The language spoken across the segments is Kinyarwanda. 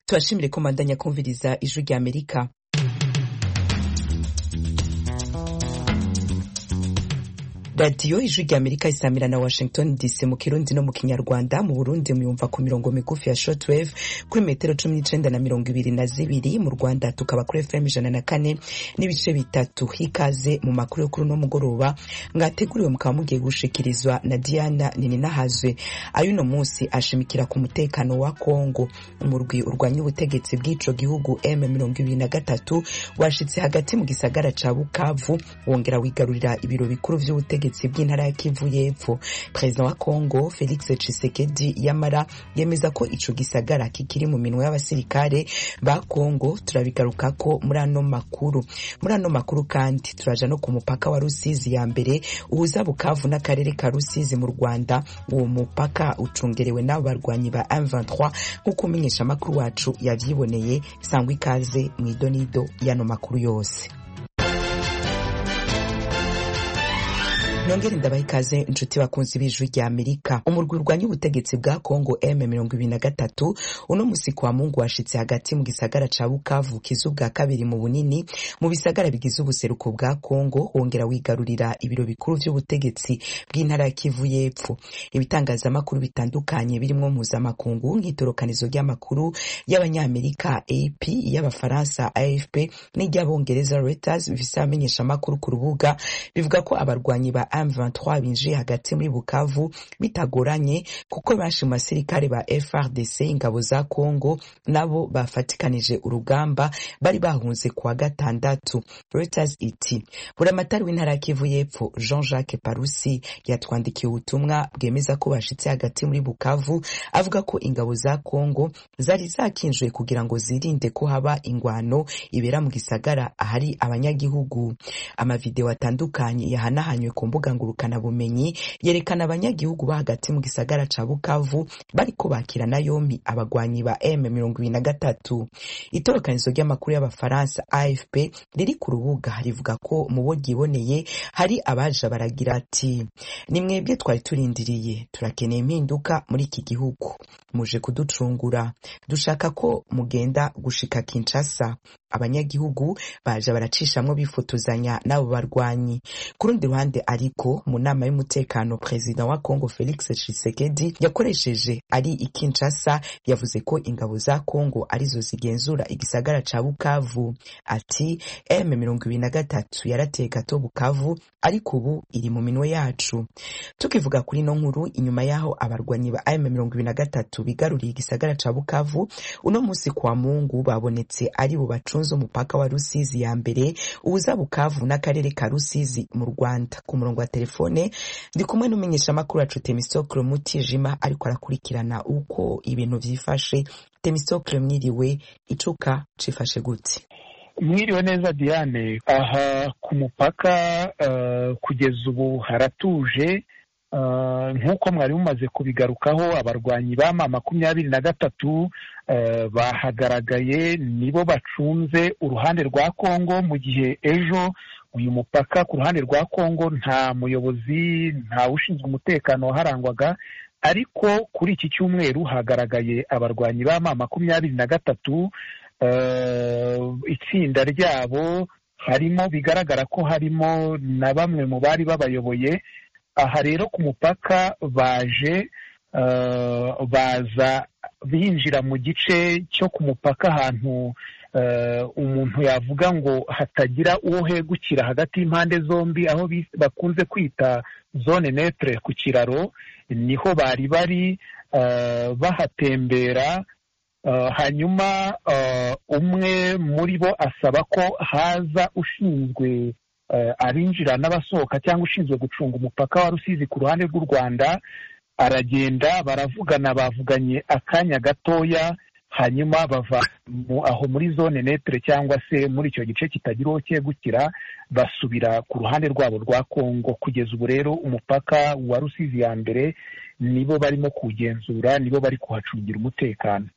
Turashimire ko mandanya kumviriza ijwi rya Amerika. Radio ijwi rya Amerika isamira na Washington DC mu Kirundi no mu Kinyarwanda. Mu Burundi muyumva ku mirongo migufi ya shortwave kuri metero 19 na 22, mu Rwanda tukaba kuri FM 104 n'ibice bitatu. Hikaze mu makuru yo kuri no mugoroba ngateguriwe mukaba mugiye gushikirizwa na Diana Nininahazwe. Ayuno munsi ashimikira ku mutekano wa Kongo. Umurwi urwanya ubutegetsi bw'ico gihugu M23 washitse hagati mu gisagara ca Bukavu wongera wigarurira ibiro bikuru vy'ubutegetsi bw'intara ya Kivu y'Epfo. President wa Kongo Felix Tshisekedi yamara yemeza ko ico gisagara kikiri mu minwe y'abasirikare ba Kongo. Turabigaruka ko muri ano makuru kandi turaja no ku mupaka wa Rusizi ya mbere uhuza Bukavu n'akarere ka Rusizi mu Rwanda. Uwo mupaka ucungerewe n'abarwanyi ba M23 nk'uko umenyesha makuru wacu yavyiboneye. Sangwa ikaze mw'idonido y'ano makuru yose. Nongere ndabaha ikaze inshuti bakunzi b'ijwi rya Amerika. Umurwi urwanya ubutegetsi bwa Kongo M23 uno musi kwa Mungu washitse hagati mu gisagara ca Bukavu kizu bwa kabiri mu bunini mu bisagara bigize ubuseruko bwa Kongo wongera wigarurira ibiro bikuru vy'ubutegetsi bw'intara ya Kivu y'Epfo. Ibitangazamakuru bitandukanye birimwo mpuzamakungu nk'itorokanizo ry'amakuru y'abanyamerika AP, y'abafaransa AFP n'iry'abongereza Reuters bifise amenyesha amakuru ku rubuga bivuga ko abarwanyi ba M23 binjiye hagati muri Bukavu bitagoranye kuko bashi mu basirikare ba FARDC ingabo za Kongo nabo bafatikanije urugamba bari bahunze kuwa gatandatu. Reuters iti buramatari w'intara ya Kivu y'Epfo Jean-Jacques Parusi yatwandikiye ubutumwa bwemeza ko bashitse hagati muri Bukavu avuga ko ingabo za Kongo zari zakinjwe kugira ngo zirinde ko haba ingwano ibera mu gisagara ahari abanyagihugu. Amavideo atandukanye yahanahanywe ku mbuga ngurukana bumenyi yerekana abanyagihugu ba hagati mu gisagara ca Bukavu bariko bakirana yompi abagwanyi ba M23. Itorokanizo ry'amakuru y'abafaransa AFP riri ku rubuga rivuga ko mu bo ryiboneye hari abaja baragira ati ni mwebwe twari turindiriye, turakeneye impinduka muri iki gihugu, muje kuducungura, dushaka ko mugenda gushika Kinshasa. Abanyagihugu baje baracishamwo bifotozanya n'abo barwanyi. Ku rundi ruhande ariko mu nama y'umutekano President wa Kongo Felix Tshisekedi yakoresheje ari i Kinshasa yavuze ko ingabo za Kongo arizo zigenzura igisagara ca Bukavu. Ati M23 yarateye gato Bukavu ariko ubu iri mu minwe yacu. Tukivuga kuri no nkuru inyuma yaho abarwanyi ba M23 bigaruriye igisagara ca Bukavu uno musi kwa Mungu babonetse ari bo bacunze umupaka wa Rusizi ya mbere uza Bukavu n'akarere ka Rusizi mu Rwanda. Ku murongo wa telefone ndi kumwe n'umenyesha makuru wacu Temistokle Mutijima ariko arakurikirana uko ibintu vyifashe. Temistokle, mwiriwe, icuka cifashe gute? Mwiriwe neza Diane. Aha ku mupaka kugeza ubu haratuje nk'uko mwari mumaze kubigarukaho. Abarwanyi ba M23 bahagaragaye nibo bacunze uruhande rwa Kongo, mu gihe ejo uyu mupaka ku ruhande rwa Kongo nta muyobozi, nta ushinzwe umutekano waharangwaga, ariko kuri iki cyumweru hagaragaye abarwanyi ba M23. Itsinda ryabo harimo bigaragara ko harimo na bamwe mu bari babayoboye. Aha rero ku mupaka baza binjira mu gice cyo ku mupaka ahantu umuntu yavuga ngo hatagira uwo hegukira hagati y'impande zombi, aho bakunze kwita zone neutre. Ku kiraro niho bari bahatembera. Hanyuma umwe muri bo asaba ko haza ushinzwe abinjira n'abasohoka cyangwa ushinzwe gucunga umupaka wa Rusizi ku ruhande rw'u Rwanda. Aragenda baravugana, bavuganye akanya gatoya, hanyuma bava aho muri zone neutre cyangwa se muri icyo gice kitagira uwo cyegukira basubira ku ruhande rwabo rwa Kongo. Kugeza ubu rero umupaka wa Rusizi ya mbere nibo barimo kugenzura, nibo bari kuhacungira umutekano.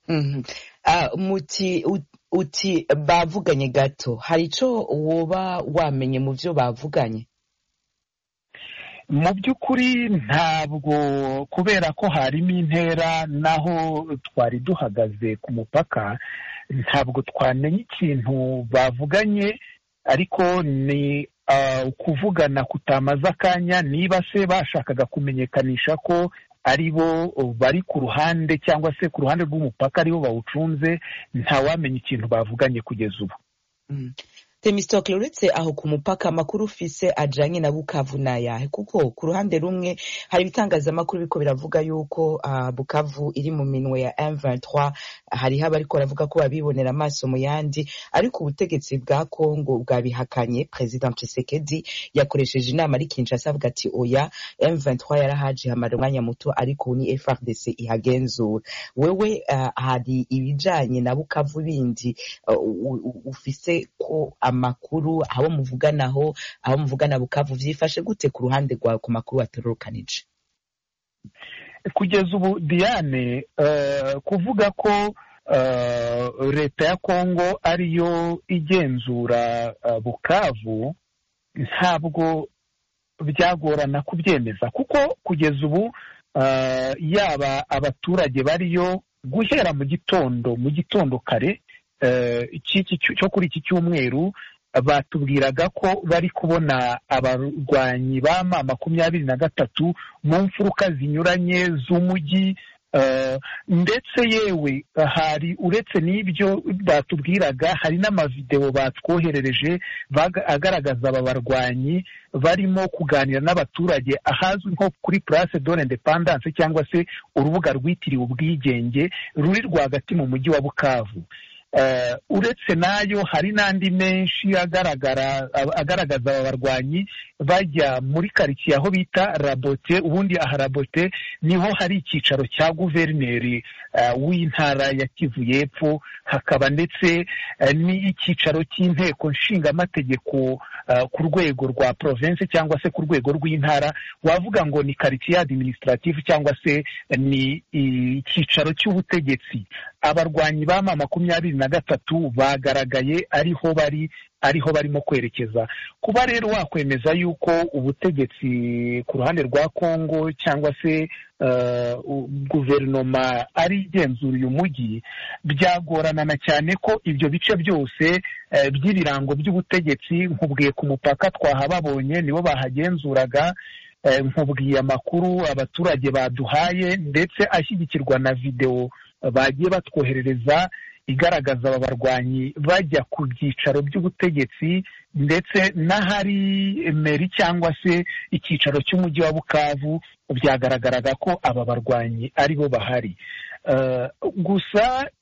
Uti bavuganye gato, hari ico woba wamenye mu vyo bavuganye? mu by'ukuri ntabwo, kubera ko harimo intera naho twari duhagaze ku mupaka, ntabwo twamenya ikintu bavuganye, ariko ni kuvugana kutamaze akanya. Niba se bashakaga kumenyekanisha ko ari bo bari ku ruhande cyangwa se ku ruhande rw'umupaka aribo bawucunze, ntawamenya ikintu bavuganye kugeza ubu. Themistocle, uretse aho ku mupaka, amakuru ufise ajanye na Bukavu nayahe? Kuko ku ruhande rumwe hari ibitangazamakuru biriko biravuga yuko Bukavu iri mu minwe ya M23, hariho abariko baravuga ko babibonera amaso mu yandi, ariko ubutegetsi bwa Kongo bwabihakanye. President Tshisekedi yakoresheje inama ari Kinshasa avuga ati oya, M23 yarahaje hamara umwanya muto, ariko ni FARDC ihagenzura. Wewe hari ibijanye na Bukavu bindi ufise ko amakuru aho muvugana Bukavu vyifashe gute ku ruhande rwawe ku makuru waterukanije? Kugeza ubu Diane, kuvuga ko leta ya Kongo ariyo igenzura Bukavu ntabwo byagorana kubyemeza, kuko kugeza ubu yaba abaturage bariyo guhera mu gitondo kare cyo kuri iki cyumweru batubwiraga ko bari kubona abarwanyi ba M23 mu mfuruka zinyuranye z'umujyi, ndetse yewe hari uretse n'ibyo batubwiraga, hari n'amavideo batwoherereje agaragaza aba barwanyi barimo kuganira n'abaturage ahazwi nko kuri Place de l'Independance cyangwa se urubuga rwitiriwe ubwigenge ruri rwagati mu mujyi wa Bukavu. Uretse nayo hari n'andi menshi agaragaza aba barwanyi bajya muri karitsiye aho bita Rabote. Ubundi aha Rabote niho hari icyicaro cya guverineri w'intara ya Kivu y'Epfo, hakaba ndetse n'icyicaro cy'inteko nshingamategeko ku rwego rwa province cyangwa se ku rwego rw'intara. Wavuga ngo ni karitsiye administrative cyangwa se ni icyicaro cy'ubutegetsi. Abarwanyi ba M23 bagaragaye ariho barimo kwerekeza. Kuba rero wakwemeza yuko ubutegetsi ku ruhande rwa Kongo cyangwa se guverinoma ari igenzura uyu mujyi, byagorana cyane ko ibyo bice byose by'ibirango by'ubutegetsi, nkubwiye ku mupaka twahababonye nibo bahagenzuraga, nkubwiye amakuru abaturage baduhaye ndetse ashyigikirwa na video bagiye batwoherereza igaragaza aba barwanyi bajya ku byicaro by'ubutegetsi, ndetse n'ahari meri cyangwa se icyicaro cy'umujyi wa Bukavu byagaragaraga ko aba barwanyi aribo bahari. Gusa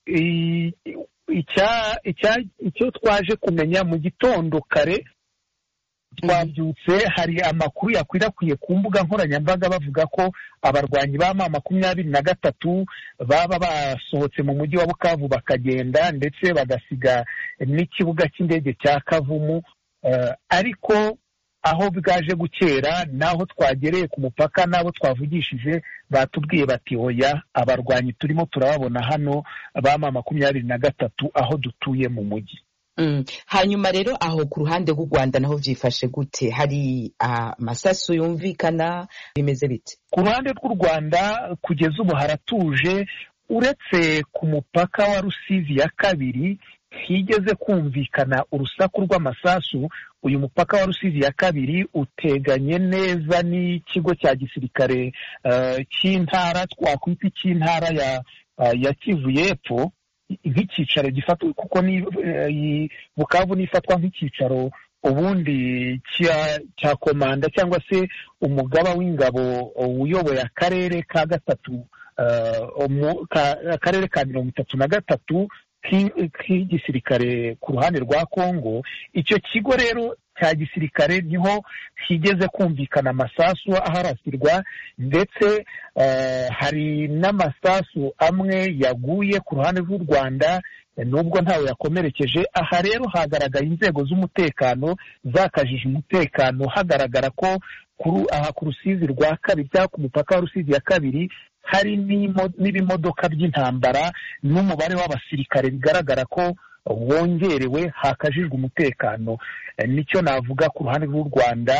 icyo twaje kumenya mu gitondo kare twabyutse, hari amakuru yakwirakwiye ku mbuga nkoranyambaga bavuga ko abarwanyi ba M23 baba basohotse mu mujyi wa Bukavu bakagenda, ndetse bagasiga n'ikibuga cy'indege cya Kavumu, ariko aho bwaje gukera naho twagereye ku mupaka n'abo twavugishije batubwiye bati oya, abarwanyi turimo turababona hano ba M23 aho dutuye mu mujyi. Hanyuma rero aho ku ruhande rw'u Rwanda naho vyifashe gute? Hari amasasu yumvikana, bimeze bite? Ku ruhande rw'u Rwanda kugeza ubu haratuje, uretse ku mupaka wa Rusizi ya kabiri higeze kumvikana urusaku rw'amasasu. Uyu mupaka wa Rusizi ya kabiri uteganye neza n'ikigo cya gisirikare cy'intara, twakwita icy'intara ya Kivu y'Epfo, nk'icyicaro gifatwa, kuko ni Bukavu nifatwa nk'icyicaro ubundi cya komanda cyangwa se umugaba w'ingabo uyoboye akarere ka gatatu, akarere ka 33 k'igisirikare ku ruhande rwa Kongo. Icyo kigo rero cya gisirikare niho higeze kumvikana amasasu aharasirwa, ndetse hari n'amasasu amwe yaguye ku ruhande rw'u Rwanda nubwo ntawe yakomerekeje. Aha rero hagaragaye inzego z'umutekano zakajije umutekano, hagaragara ko aha ku Rusizi rwa kabiri cyangwa ku mupaka wa Rusizi ya kabiri hari n'ibimodoka by'intambara n'umubare w'abasirikare bigaragara ko wongerewe, hakajijwe umutekano. Nicyo navuga ku ruhande rw'u Rwanda.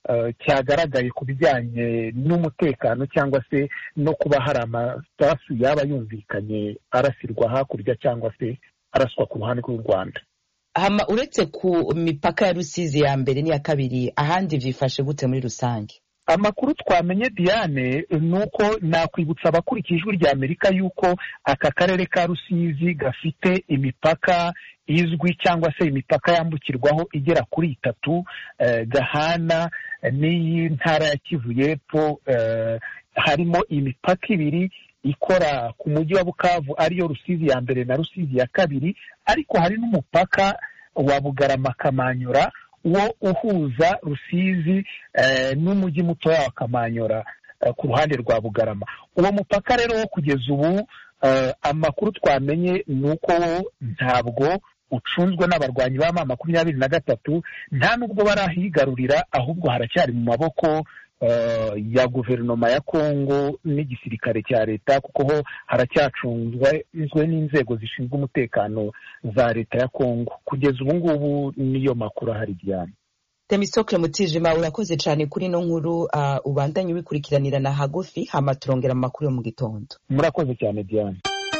cyagaragaye ku bijyanye n'umutekano cyangwa se no kuba hari amasasu yaba yumvikanye arasirwa hakurya cyangwa se araswa ku ruhande rw'u Rwanda. Uretse ku mipaka ya Rusizi ya mbere n'iya kabiri, ahandi vyifashe gute muri rusange? Amakuru twamenye Diane nuko nakwibutsa abakurikije ijwi rya Amerika yuko aka karere ka Rusizi gafite imipaka izwi cyangwa se imipaka yambukirwaho igera kuri 3 gahana n'iyi ntara ya Kivu y'Epfo. Harimo imipaka 2 ikora ku mujyi wa Bukavu ariyo Rusizi ya mbere na Rusizi ya kabiri, ariko hari n'umupaka wa Bugarama Kamanyora wo uhuza Rusizi n'umujyi muto wa Kamanyora ku ruhande rwa Bugarama. Uwo mupaka rero wo kugeza ubu amakuru twamenye nuko ntabwo ucunzwe n'abarwanyi ba M23, nta nubwo barahigarurira, ahubwo haracyari mu maboko ya guverinoma ya Kongo n'igisirikare cya leta, kuko ho haracyacunzwe n'inzego zishinzwe umutekano za leta ya Kongo. Kugeza ubu ngubu niyo makuru ahari Diane. Temistocle Mutijima, urakoze cyane kuri no nkuru, ubandanye ubikurikiranira na hagufi, hama turongera mu makuru yo mu gitondo. Murakoze cyane Diane.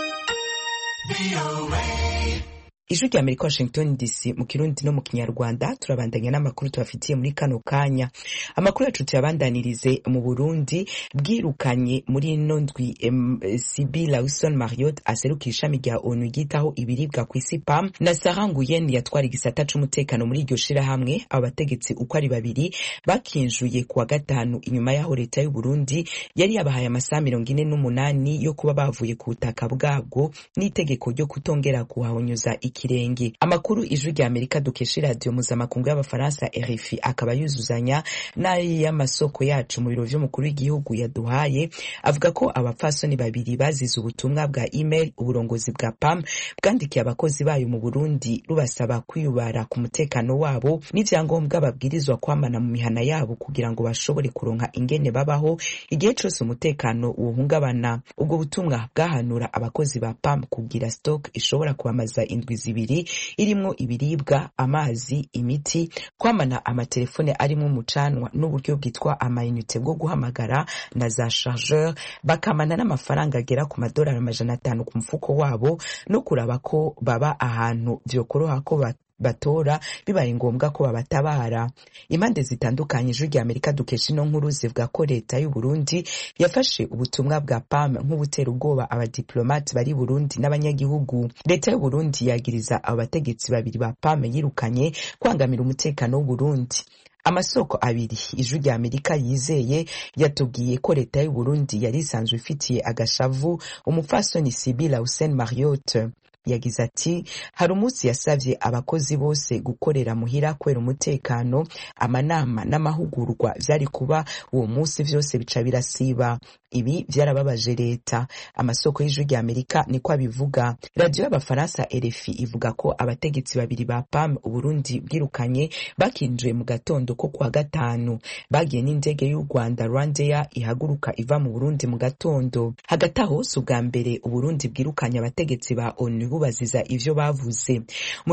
Ijwi rya Amerika, Washington DC, mu Kirundi no mu Kinyarwanda. Turabandanya n'amakuru tubafitiye muri kano kanya. Amakuru yacu tuyabandanirize mu Burundi. Bwirukanye muri ino ndwi Sibylle Lawson Marriott aserukira ishami rya ONU ryitaho ibiribwa ku isi PAM na Sarah Nguyen yatwara igisata c'umutekano muri iryo shirahamwe. Abo bategetsi uko ari 2 bakinjuye kuwa gatanu inyuma yaho leta y'u Burundi yari yabahaye amasaha 48 yo kuba bavuye ku butaka bwabwo n'itegeko ryo kutongera kuhahonyuza ikirenge. Amakuru ijwi rya Amerika dukesha radio mpuzamakungu y'Abafaransa RFI akaba yuzuzanya n'ay'amasoko yacu mu biro vy'umukuru w'igihugu yaduhaye, avuga ko abapfasoni 2 bazize ubutumwa bwa email uburongozi bwa PAM bwandikiye abakozi bayo mu Burundi rubasaba kwiyubara ku mutekano wabo n'ivyangombwa babwirizwa kwamana mu mihana yabo kugira ngo bashobore kuronka ingene babaho igihe cyose umutekano wohungabana. Ubwo butumwa bwahanura abakozi ba PAM kugira stock ishobora kubamaza indwi 2 irimwo ibiribwa, amazi, imiti, kwamana amatelefone arimo umucanwa n'uburyo bwitwa amayinite bwo guhamagara na za chargeur, bakamana n'amafaranga agera ku $500 ku mfuko wabo, no kuraba ko baba ahantu vyokoroha ko batora bibaye ngombwa ko babatabara. Impande zitandukanye ijwi rya Amerika dukesha ino nkuru zivuga ko leta y'u Burundi yafashe ubutumwa bwa PAM nk'ubutera ubwoba abadiplomate bari Burundi n'abanyagihugu. Leta y'u Burundi yagiriza abategetsi 2 ba PAM yirukanye kwangamira umutekano w'u Burundi. Amasoko 2 ijwi rya Amerika yizeye yatubwiye ko leta y'u Burundi yari isanzwe ifitiye agashavu umupfasoni Sibylle Lawson Marriott. Yagize ati hari umunsi yasavye abakozi bose gukorera muhira kwera umutekano, amanama n'amahugurwa vyari kuba uwo munsi vyose bica birasiba. Ibi vyarababaje leta. Amasoko y'ijwi rya Amerika niko abivuga. Radio y'Abafaransa RFI ivuga ko abategetsi 2 ba PAM Uburundi bwirukanye bakinjuye mu gatondo ko kuwa gatanu. Bagiye n'indege y'u Rwanda Rwandair ihaguruka iva mu Burundi mu gatondo. Hagati aho si ubwa mbere Uburundi bwirukanye abategetsi ba ONU bubaziza ivyo bavuze. Mu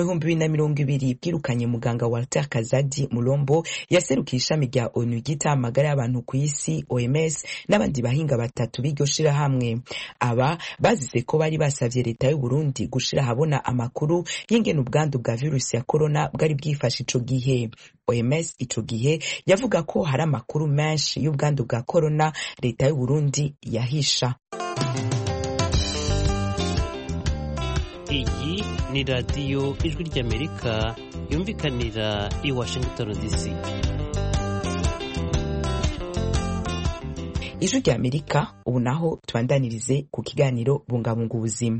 2020 bwirukanye muganga Walter Kazadi Mulombo yaserukiye ishami rya ONU ryitaho amagara y'abantu ku isi OMS n'abandi bahinga 3 b'iryo shirahamwe. Aba bazize ko bari basavye leta y'u Burundi gushira habona amakuru y'ingene ubwandu bwa virusi ya corona bwari bwifashe ico gihe. OMS ico gihe yavuga ko hari amakuru menshi y'ubwandu bwa corona leta y'u Burundi yahisha. Iyi ni radio ijwi ry'Amerika yumvikanira i Washington DC. Ijwi rya Amerika ubu naho tubandanirize ku kiganiro bungabunga ubuzima.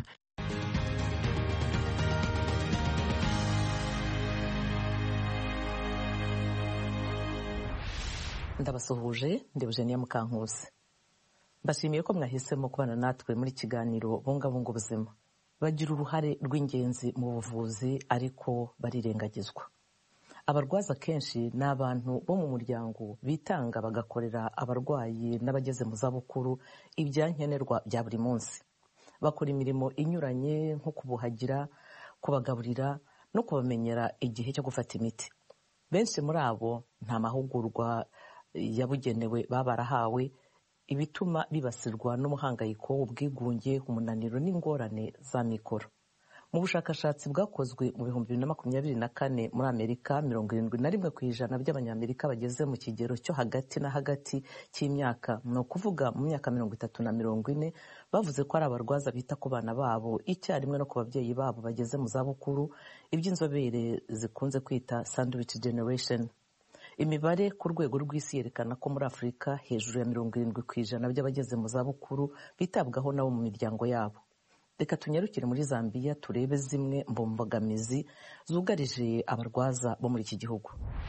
Ndabasuhuje, ndi Eugenia Mukankusi. Mbashimiye ko mwahisemo kubana natwe muri kiganiro bungabunga ubuzima. Bagira uruhare rw'ingenzi mu buvuzi ariko barirengagizwa. Abarwaza kenshi ni abantu bo mu muryango bitanga bagakorera abarwayi n'abageze mu zabukuru ibyankenerwa bya buri munsi. Bakora imirimo inyuranye nko kubuhagira, kubagaburira no kubamenyera igihe cyo gufata imiti. Benshi muri abo nta mahugurwa yabugenewe baba barahawe, ibituma bibasirwa n'umuhangayiko, ubwigunge, umunaniro n'ingorane za mikoro. Mu bushakashatsi bwakozwe mu 2024 muri Amerika, 71% by'abanyamerika bageze mu kigero cyo hagati na hagati cy'imyaka, ni ukuvuga mu myaka 30 na 40, bavuze ko ari abarwaza bita ku bana babo icyarimwe no ku babyeyi babo bageze mu zabukuru, iby'inzobere zikunze kwita sandwich generation. Imibare ku rwego rw'isi yerekana ko muri Afurika hejuru ya 70% by'abageze mu zabukuru bitabwaho nabo mu miryango yabo. Reka tunyarukire muri Zambia turebe zimwe mu mbogamizi zugarije abarwaza bo muri iki gihugu.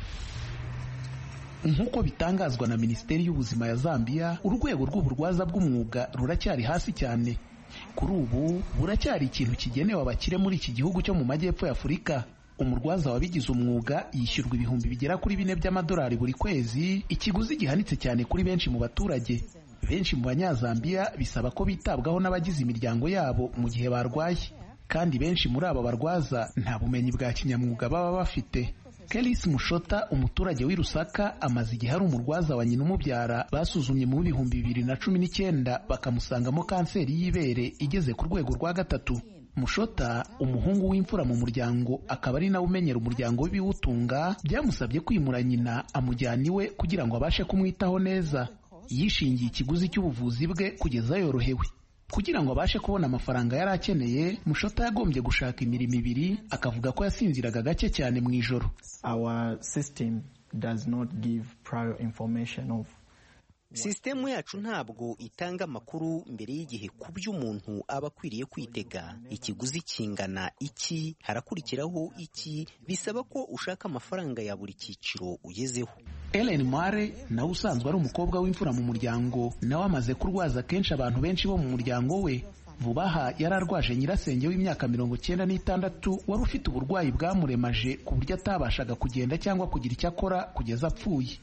Nk'uko bitangazwa na Minisiteri y'Ubuzima ya Zambia, urwego rw'uburwaza bw'umwuga ruracyari hasi cyane. Kuri ubu buracyari ikintu kigenewe abakire muri iki gihugu cyo mu majyepfo ya Afurika. Umurwaza wabigize umwuga yishyurwa ibihumbi bigera kuri 4 by'amadolari buri kwezi, ikiguzi gihanitse cyane kuri benshi mu baturage. Benshi mu banyazambiya bisaba ko bitabwaho n'abagize imiryango yabo mu gihe barwaye, kandi benshi muri aba barwaza nta bumenyi bwa kinyamwuga baba bafite. Kelis Mushota, umuturage w'i Lusaka, amaze igihe ari umurwaza wa nyina umubyara, basuzumye mu 2019 bakamusangamo kanseri y'ibere igeze ku rwego rwa 3. Mushota, umuhungu w'imfura mu muryango, akaba ari nawe umenyera umuryango w'ibiwutunga, byamusabye kwimura nyina amujyana iwe kugira ngo abashe kumwitaho neza. Yishingiye ikiguzi cy'ubuvuzi bwe kugeza yorohewe. Kugira ngo abashe kubona amafaranga yari akeneye, Mushota yagombye gushaka imirimo ibiri, akavuga ko yasinziraga gake cyane mu ijoro. Our system does not give prior information of. Sistemu yacu ntabwo itanga amakuru mbere y'igihe ku by'umuntu aba akwiriye kwitega. Ikiguzi kingana iki, harakurikiraho iki, bisaba ko ushaka amafaranga ya buri cyiciro ugezeho. Ellen Mare nawe usanzwe ari umukobwa w'imfura mu muryango, nawe amaze kurwaza kenshi abantu benshi bo mu muryango we. Vuba aha yararwaje nyirasenge w'imyaka 96 wari ufite uburwayi bwamuremaje ku buryo atabashaga kugenda cyangwa kugira icyo akora kugeza apfuye.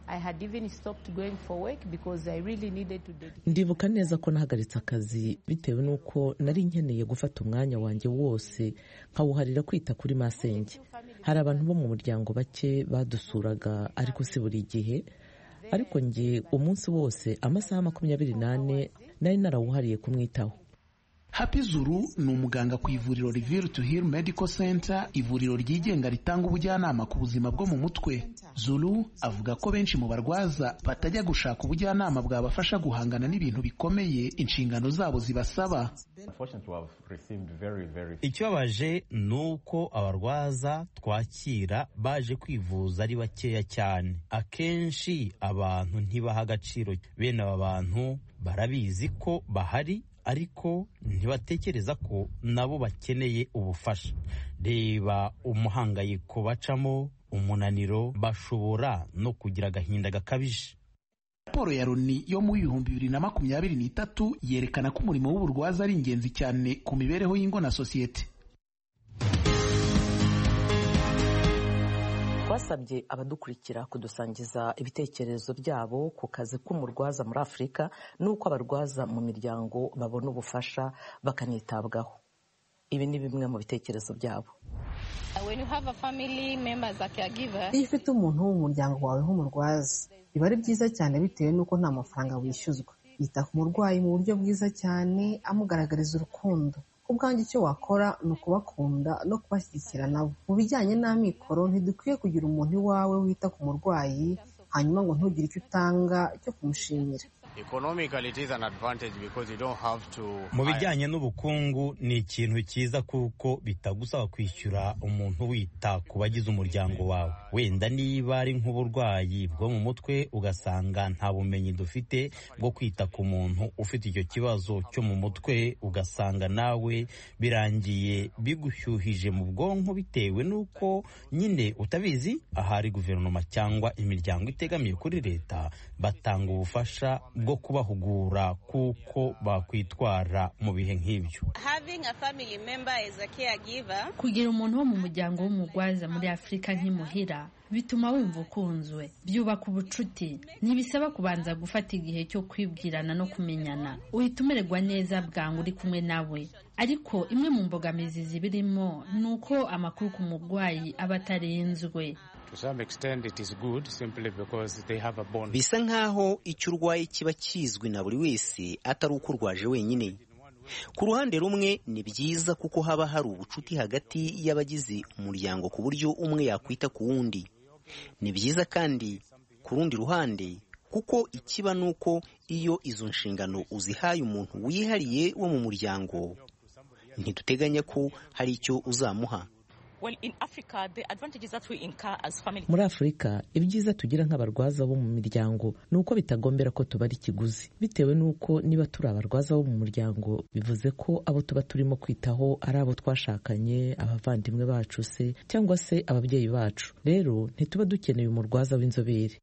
Ndibuka neza ko nahagaritse akazi bitewe n'uko nari nkeneye gufata umwanya wanjye wose nkawuharira kwita kuri masenge. Hari abantu bo mu muryango bake badusuraga, ariko si buri gihe. Ariko njye umunsi wose amasaha 24 nari narawuhariye kumwitaho. Happy Zulu ni umuganga ku ivuriro Reveal to Heal Medical Center, ivuriro ryigenga ritanga ubujyanama ku buzima bwo mu mutwe. Zulu avuga ko benshi mu barwaza batajya gushaka ubujyanama bwabafasha guhangana n'ibintu bikomeye inshingano zabo zibasaba. Ikibabaje nuko abarwaza twakira baje kwivuza ari bakeya cyane. Akenshi abantu ntibaha agaciro bene aba bantu, barabizi ko bahari ariko ntibatekereza ko nabo bakeneye ubufasha. Reba umuhangayiko bacamo, umunaniro, bashobora no kugira agahinda gakabije. Raporo ya Loni yo mu 2023 yerekana ko umurimo w'uburwaza ari ingenzi cyane ku mibereho y'ingo na sosiyete. Twasabye abadukurikira kudusangiza ibitekerezo byabo ku kazi k'umurwaza muri Afurika n'uko abarwaza mu miryango babona ubufasha bakanitabwaho. Ibi ni bimwe mu bitekerezo byabo. Iyo ufite umuntu wo mu muryango wawe nk'umurwaza, biba ari byiza cyane bitewe n'uko nta mafaranga wishyuzwa. Yita ku murwayi mu buryo bwiza cyane, amugaragariza urukundo. Ubwanjye icyo wakora ni ukubakunda no kubashyigikira nabo. Mu bijyanye n'amikoro, ntidukwiye kugira umuntu iwawe wita ku murwayi hanyuma ngo ntugire icyo utanga cyo kumushimira. Mu bijyanye n'ubukungu ni ikintu cyiza kuko bitagusaba kwishyura umuntu wita ku bagize umuryango wawe. Wenda niba ari nk'uburwayi bwo mu mutwe ugasanga nta bumenyi dufite bwo kwita ku muntu ufite icyo kibazo cyo mu mutwe, ugasanga nawe birangiye bigushyuhije mu bwonko bitewe n'uko nyine utabizi. Ahari guverinoma cyangwa imiryango itegamiye kuri leta batanga ubufasha bwo kubahugura kuko bakwitwara mu bihe nk'ibyo. Kugira umuntu wo mu muryango w'umurwaza muri Afurika nk'imuhira bituma wumva ukunzwe, byubaka ubucuti, ntibisaba kubanza gufata igihe cyo kwibwirana no kumenyana. Uhita umererwa neza bwangu uri kumwe nawe. Ariko imwe mu mbogamizi zibirimo ni uko amakuru ku murwayi aba atarenzwe. bisa nk'aho icyo urwaye kiba kizwi na buri wese atari uko urwaje wenyine. Ku ruhande rumwe ni byiza kuko haba hari ubucuti hagati y'abagize umuryango ku buryo umwe yakwita ku wundi. Ni byiza kandi ku rundi ruhande kuko ikiba ni uko iyo izo nshingano uzihaye umuntu wihariye wo mu muryango, ntiduteganya ko hari icyo uzamuha. Muri Afurika ibyiza tugira nk'abarwaza bo mu miryango ni uko bitagombera ko tubara ikiguzi, bitewe n'uko niba turi abarwaza bo mu muryango bivuze ko abo tuba turimo kwitaho ari abo twashakanye, abavandimwe bacu se cyangwa se ababyeyi bacu. Rero ntituba dukeneye umurwaza w'inzobere.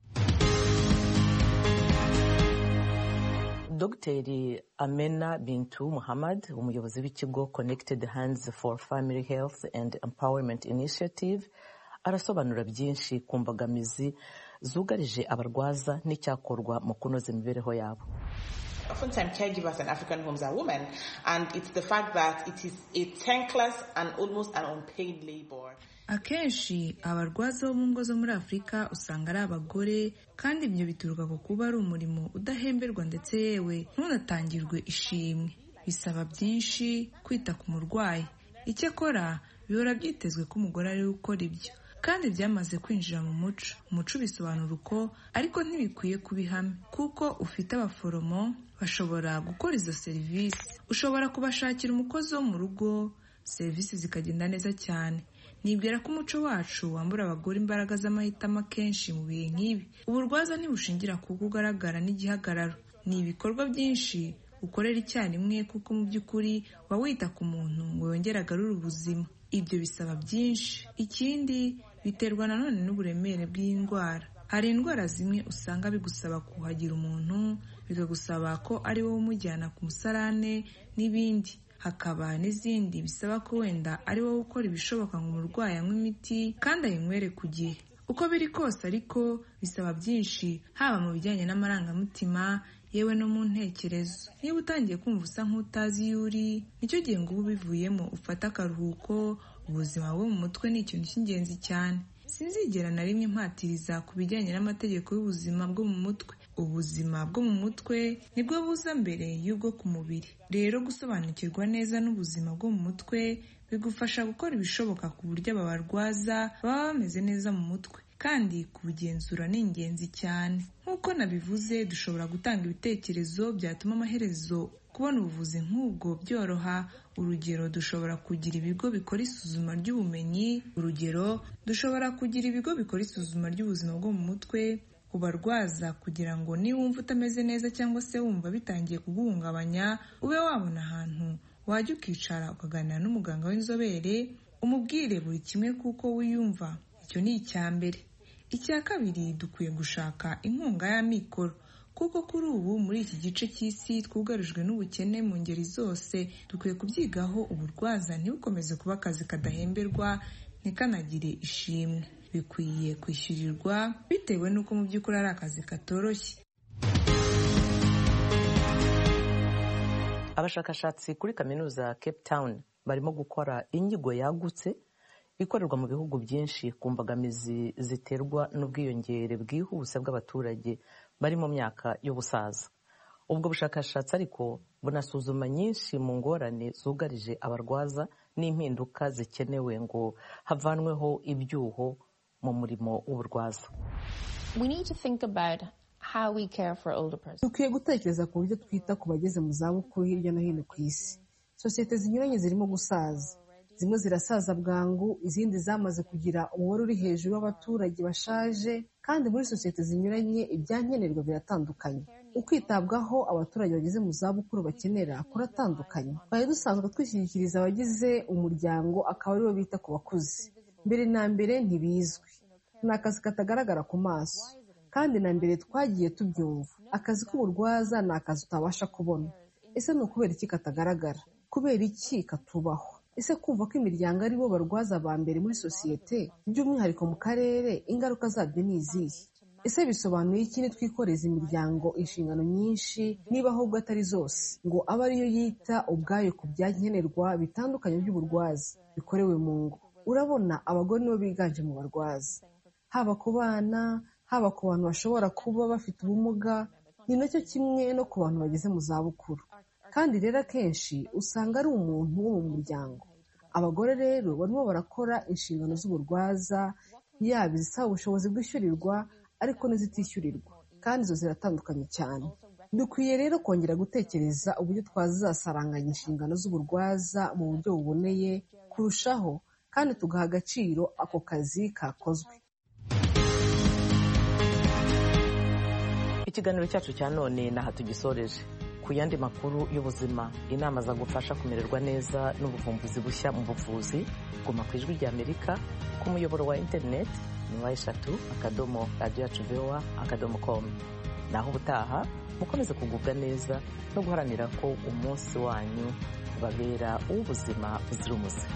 Dr. Amena Bintu Muhammad, umuyobozi w'ikigo Connected Hands for Family Health and Empowerment Initiative, arasobanura byinshi ku mbogamizi zugarije abarwaza n'icyakorwa mu kunoza imibereho yabo. Oftentimes caregivers in African homes are women, and it's the fact that it is a thankless and almost an unpaid labor. Akenshi abarwaza bo mu ngo zo muri Afurika usanga ari abagore, kandi ibyo bituruka ku kuba ari umurimo udahemberwa ndetse yewe ntunatangirwe ishimwe. Bisaba byinshi kwita ku murwayi. Icyakora bihora byitezwe ko umugore ari we ukora ibyo, kandi byamaze kwinjira mu muco. Umuco bisobanura uko, ariko ntibikwiye kuba ihame, kuko ufite abaforomo bashobora gukora izo serivisi. Ushobora kubashakira umukozi wo mu rugo, serivisi zikagenda neza cyane. Nibwira ko umuco wacu wambura abagore imbaraga z'amahitamo akenshi mu bihe nk'ibi. Uburwaza ntibushingira ku kugaragara n'igihagararo. Ni ibikorwa byinshi ukorera icyarimwe, kuko mu by'ukuri uba wita ku muntu ngo yongere agarure ubuzima. Ibyo bisaba byinshi. Ikindi biterwa nanone n'uburemere bw'indwara. Hari indwara zimwe usanga bigusaba kuhagira umuntu, bikagusaba ko ari wowe umujyana ku musarane n'ibindi. Hakaba n'izindi bisaba ko wenda ari wowe ukora ibishoboka ngo umurwayi anywe imiti kandi ayinywere ku gihe. Uko biri kose ariko bisaba byinshi, haba mu bijyanye n'amarangamutima yewe no mu ntekerezo. Niba utangiye kumva usa nk'utazi iyo uri, nicyo gihe ngo uba ubivuyemo ufata akaruhuko. Ubuzima bwo mu mutwe ni ikintu cy'ingenzi cyane. Sinzigera na rimwe mpatiriza ku bijyanye n'amategeko y'ubuzima bwo mu mutwe. Ubuzima bwo mu mutwe nibwo buza mbere y'ubwo ku mubiri. Rero gusobanukirwa neza n'ubuzima bwo mu mutwe bigufasha gukora ibishoboka ku buryo aba barwaza baba bameze neza mu mutwe, kandi kubugenzura ni ingenzi cyane. Nk'uko nabivuze, dushobora gutanga ibitekerezo byatuma amaherezo kubona ubuvuzi nk'ubwo byoroha. Urugero, dushobora kugira ibigo bikora isuzuma ry'ubumenyi. dushobora kugira ibigo bikora isuzuma ry'ubuzima bwo mu mutwe ku barwaza, kugira ngo niba wumva utameze neza cyangwa se wumva bitangiye kuguhungabanya, ube wabona ahantu wajya ukicara ukaganira n'umuganga w'inzobere, umubwire buri kimwe kuko wiyumva. Icyo ni icya mbere. Icya kabiri, dukwiye gushaka inkunga y'amikoro, kuko kuri ubu muri iki gice cy'isi twugarijwe n'ubukene mu ngeri zose. Dukwiye kubyigaho uburwaza ntibukomeze kuba akazi kadahemberwa, ntikanagire ishimwe. Bikwiye kwishyurirwa bitewe n'uko mu by'ukuri ari akazi katoroshye. Abashakashatsi kuri kaminuza Cape Town barimo gukora inyigo yagutse ikorerwa mu bihugu byinshi ku mbogamizi ziterwa n'ubwiyongere bwihuse bw'abaturage bari mu myaka y'ubusaza. Ubwo bushakashatsi ariko bunasuzuma nyinshi mu ngorane zugarije abarwaza n'impinduka zikenewe ngo havanweho ibyuho mu murimo w'uburwaza. Dukwiye gutekereza ku buryo twita ku bageze mu zabukuru hirya no hino ku isi. Sosiyete zinyuranye zirimo gusaza. Zimwe zirasaza bwangu, izindi zamaze kugira umubare uri hejuru w'abaturage bashaje, kandi muri sosiyete zinyuranye ibyankenerwa biratandukanye. Ukwitabwaho abaturage bageze mu zabukuru bakenera kuratandukanye. Twari dusanzwe twishyikiriza abagize umuryango, akaba aribo bita ku bakuze. Mbere na mbere ntibizwi, ni akazi katagaragara ku maso, kandi na mbere twagiye tubyumva. Akazi k'uburwaza ni akazi utabasha kubona. Ese ni ukubera iki katagaragara? Kubera iki katubaho? Ese kumva ko imiryango ari bo barwaza ba mbere muri sosiyete, by'umwihariko mu karere, ingaruka zabyo ni izihe? Ese bisobanuye iki nitwikoreza imiryango inshingano nyinshi, niba ahubwo atari zose, ngo abe ariyo yita ubwayo ku byankenerwa bitandukanye by'uburwaza bikorewe mu ngo? Urabona, abagore nibo biganje mu barwaza. haba ku bana, haba ku bantu bashobora kuba bafite ubumuga, ni nacyo kimwe no ku bantu bageze mu zabukuru. Kandi rero akenshi usanga ari umuntu wo mu muryango. Abagore rero barimo barakora inshingano z'uburwaza, yaba izisaba ubushobozi bwishyurirwa ariko n'izitishyurirwa, kandi izo ziratandukanye cyane. Dukwiye rero kongera gutekereza uburyo twazasaranganya inshingano z'uburwaza mu buryo buboneye kurushaho, kandi tugaha agaciro ako kazi kakozwe. Ikiganiro cyacu cya none naha tugisoreje. Ku yandi makuru y'ubuzima, inama za gufasha kumererwa neza n'ubuvumbuzi bushya mu buvuzi, guma ku Ijwi ry'Amerika ku muyoboro wa internet ni wa3.radioyacu.voa.com. Naho ubutaha mukomeze kugubwa neza no guharanira ko umunsi wanyu babera uw'ubuzima buzira umuze.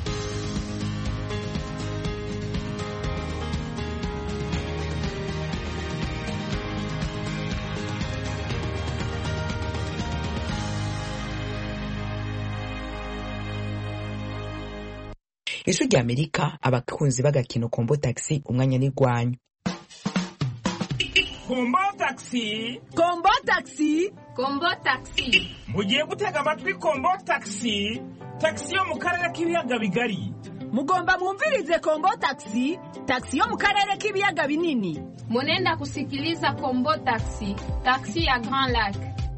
Ijwi ry'Amerika, abakunzi b'agakino Kombo Taxi, umwanya n'igwanyu. Kombo Taxi, Kombo Taxi, Kombo Taxi. Mugiye gutega amatwi Kombo Taxi, taxi yo mu karere k'ibiyaga bigari. Mugomba mwumvirize Kombo Taxi, taxi yo mu karere k'ibiyaga binini. Munenda kusikiliza Kombo Taxi, taxi ya Grand Lac.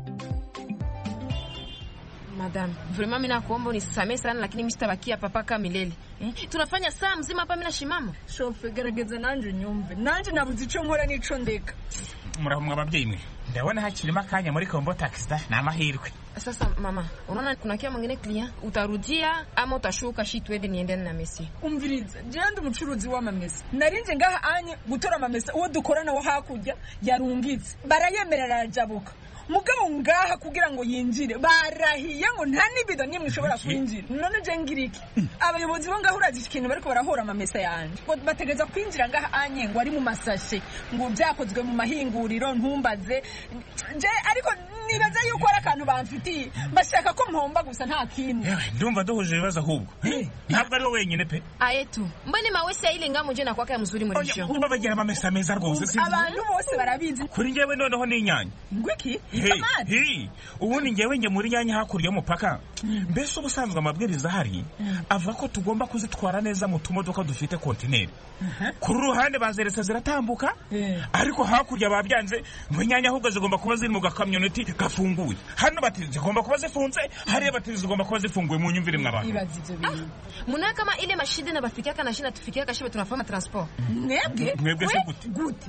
Madam, vraiment mimi nakuomba unisamee sana, lakini mimi sitabakia paka milele. Tunafanya saa mzima hapa mimi na shimama. Shofe gerageza nanje nyumve. Nanje nabuze ico nkora nico ndeka. Murahamwe ababyeyi mwe. Ndabona hakirimo akanya muri Kombo Taxi na amahirwe. Sasa mama, unaona kuna kia mwingine client, utarudia ama utashuka shi twende niende na Messi. Umviriza, jandi umucuruzi w'amamesa. Narinje ngaha anye gutora amamesa uwo dukorana wo hakurya yarungitse. Barayemerera arajabuka. Mugabo ngaha kugira ngo yinjire barahiye ngo nta nibido nimwe ishobora kwinjira. None je ngiriki abayobozi bo ngaho urazi ikintu bariko barahora amamesa yanje ngo bategeza kwinjira ngaha anye ngo ari mu masashe ngo byakozwe mu mahinguriro ntumbaze je, ariko nibaza yuko ari akantu bamfitiye bashaka ko mpomba gusa nta kintu. Ndumva duhuje ibibazo ahubwo ntabwo ari wowe wenyine pe. Ayetu mbone mawese ile ngamo je nakwaka mzuri muri byo. Umva bagira amamesa meza rwose. Abantu bose barabizi kuri ngewe noneho ni inyanya. Ngwiki ubundi ngewe nge muri nyanya hakurya y'umupaka. Mbese ubusanzwe amabwiriza ahari avuga ko tugomba kuzitwara neza mu tumodoka dufite kontineri. Kuri ruhande bazeretse ziratambuka, ariko hakurya babyanze ngo inyanya ahubwo zigomba kuba ziri mu gakamyoneti gafunguye. Hano bati zigomba kuba zifunze, hariya bati zigomba kuba zifunguye. mu nyumvire mw'abantu. Muna kama ile mashide na bafikia kana shina tufikia kashibe tunafanya transport. Mwebwe se gute?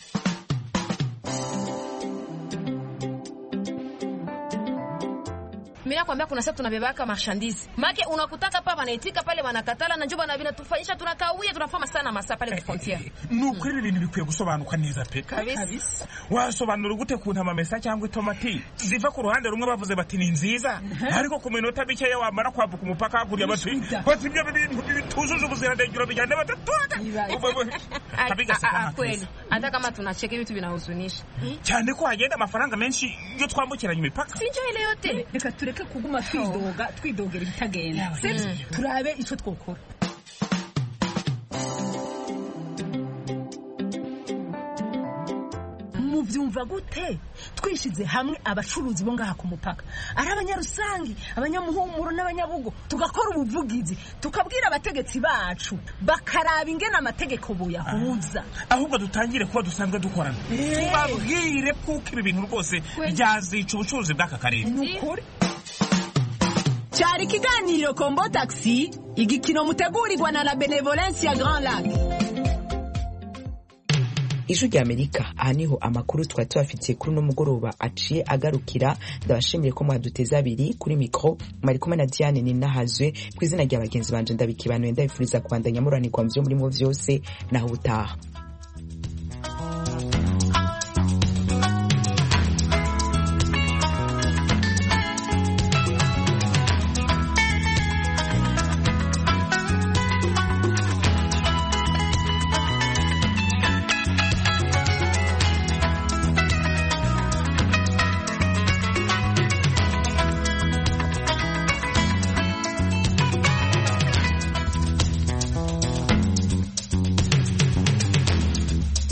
Mimi nakwambia kuna sasa tunabebaka marchandise. Make unakutaka pa banaitika pale banakatala na njoba na bina tufanyisha tunakawia tunafama sana masa pale ku frontier. Nukuri ibintu bikwiye gusobanuka neza pe. Kabisa. Wasobanura gute kunta amamesa cyangwa itomati ziva ku ruhande rumwe bavuze bati ni nziza, ariko ku minota bike ya wamara kwabuka umupaka hakurya bati ibyo bintu bitujuje ubuziranengero bijyane batatuga. Kabisa kweli. Hata kama tunacheka vitu vinahuzunisha. Cyane ko hagenda amafaranga menshi iyo twambukiranye imipaka. Sinjo ile yote. Reka tureke kuguma twidogera ibitagenda. Turabe icyo twokora. Muvyumva gute twishize hamwe abacuruzi bo ngaha ku mupaka, ari abanyarusangi, abanyamuhumuro n'abanyabugo, tugakora ubuvugizi tukabwira abategetsi bacu bakaraba ingena amategeko boyahuza, ahubwo dutangire kuba dusanzwe dukorana tubabwire kuko ibi bintu rwose byazica ubucuruzi bw'aka karere. Nukuri cyari ikiganiro Kombo Taxi, igikino mutegurirwa na la Benevolence ya Grand Lac. Ijwi ry'Amerika, aha niho amakuru twari tubafitiye kuri uno mugoroba aciye agarukira. Ndabashimiye ko mwaduteze abiri kuri mikro, mwari kumwe na Diane Ninahazwe. Ku izina rya bagenzi banje ndabikibanuye ndabifuriza kubandanya muranirwa mu byo murimo vyose, naho ubutaha.